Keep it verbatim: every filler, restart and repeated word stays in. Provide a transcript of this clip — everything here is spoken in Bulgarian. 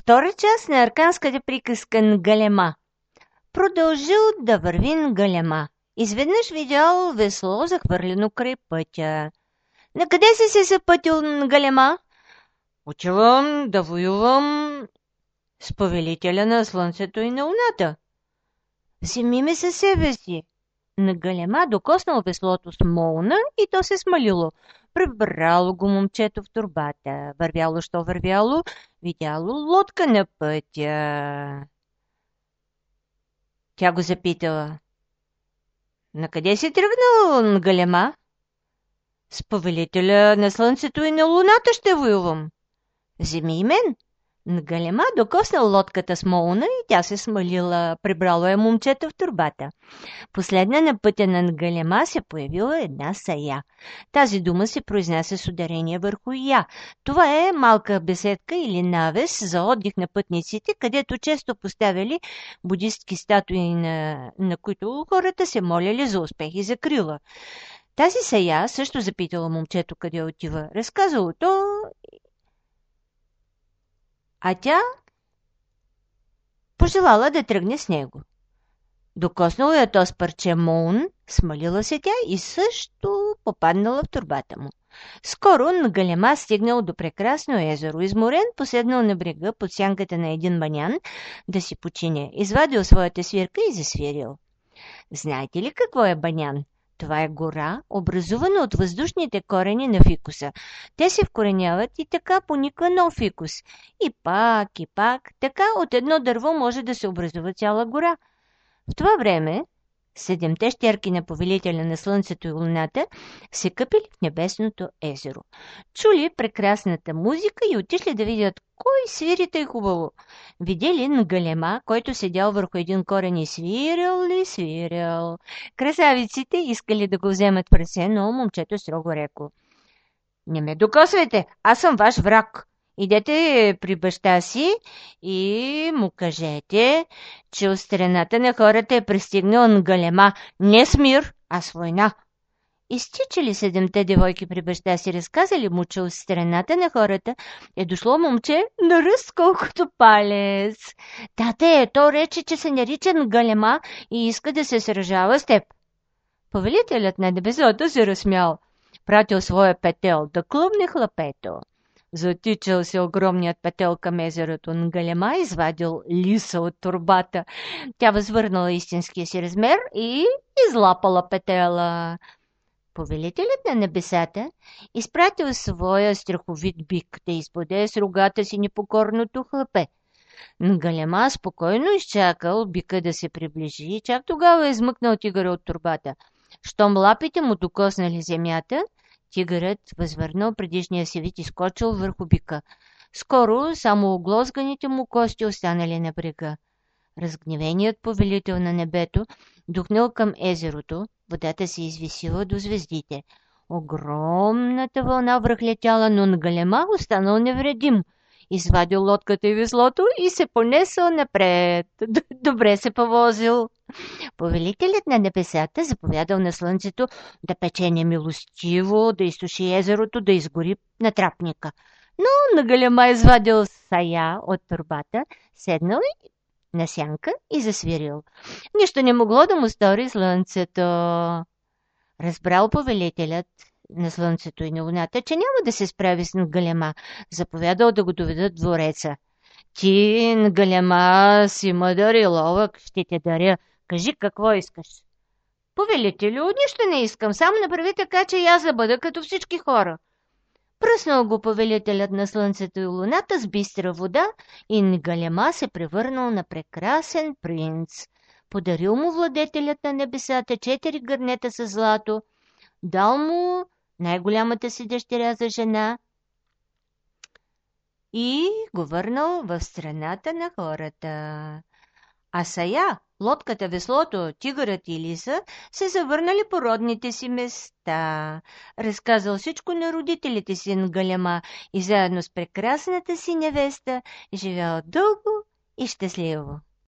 Втора част на арканската приказка Нгалема. Продължил да върви Нгалема. Изведнъж видял весло захвърлено край пътя. На къде си се запътил, Нгалема? Отивам да воювам с повелителя на слънцето и на луната. Вземи ме със себе си. Нгалема докоснал веслото с молна и то се смалило. Прибрало го момчето в турбата. Вървяло, що вървяло, видяло лодка на пътя. Тя го запитала. На къде си тръгнал, Нгалема? С повелителя на слънцето и на луната ще воювам. Вземи и мен. Нгалема докоснал лодката с молна и тя се смалила. Прибрало е момчето в турбата. Последна на пътя на Нгалема се появила една сая. Тази дума се произнася с ударение върху я. Това е малка беседка или навес за отдих на пътниците, където често поставяли будистки статуи, на, на които хората се моляли за успех и за крила. Тази сая също запитала момчето къде отива. Разказало то, а тя пожелала да тръгне с него. Докоснало я то с парче молн, смалила се тя и също попаднала в турбата му. Скоро Нгалема стигнал до прекрасно езеро. Изморен, поседнал на брега под сянката на един банян да си почине. Извадил своята свирка и засвирил. Знаете ли какво е банян? Това е гора, образувана от въздушните корени на фикуса. Те се вкореняват и така пониква нов фикус. И пак, и пак, така от едно дърво може да се образува цяла гора. В това време седемте щерки на повелителя на слънцето и луната се къпили в небесното езеро. Чули прекрасната музика и отишли да видят кой свири тъй хубаво. Видели Нгалема, който седял върху един корен и свирил ли свирил. Красавиците искали да го вземат в ръце, но момчето строго реко. Не ме докосвайте, аз съм ваш враг. Идете при баща си и му кажете, че от страната на хората е пристигнал Нгалема не с мир, а с война. Изтичали седемте девойки при баща си, разказали му, че от страната на хората е дошло момче на ръст колкото палец. Тате, то рече, че се нарича Нгалема и иска да се сражава с теб. Повелителят на небесото се разсмял, пратил своя петел да клъбне хлапето. Затичал се огромният петел към езерото. Нгалема извадил лиса от турбата. Тя възвърнала истинския си размер и излапала петела. Повелителят на небесата изпратил своя страховит бик да избуде с рогата си непокорното хлапе. Нгалема спокойно изчакал бика да се приближи и чак тогава измъкнал тигъра от турбата. Щом лапите му докоснали земята, тигърът възвърнал предишния си вид и скочил върху бика. Скоро само оглозганите му кости останали на брега. Разгневеният повелител на небето духнал към езерото, водата се извисила до звездите. Огромната вълна връхлетяла, но Нгалема останал невредим. Извадил лодката и веслото и се понесъл напред. Добре се повозил. Повелителят на небесата заповядал на слънцето да пече немилостиво, да изсуши езерото, да изгори натрапника. Но Нгалема извадил сая от турбата, седнал на сянка и засвирил. Нищо не могло да му стори слънцето. Разбрал повелителят на слънцето и на луната, че няма да се справи с Нгалема. Заповядал да го доведат в двореца. Ти, Нгалема, си мъдър и ловък, ще те даря. Кажи какво искаш. Повелителю, нищо не искам, само направи така, че и аз да бъда като всички хора. Пръснал го повелителят на слънцето и луната с бистра вода и Нгалема се превърнал на прекрасен принц. Подарил му владетелят на небесата четири гърнета с злато, дал му най-голямата си дъщеря за жена и го върнал в страната на хората. А сая, лодката, веслото, тигърът и лиса се завърнали по родните си места. Разказал всичко на родителите си Нгалема и заедно с прекрасната си невеста живял дълго и щастливо.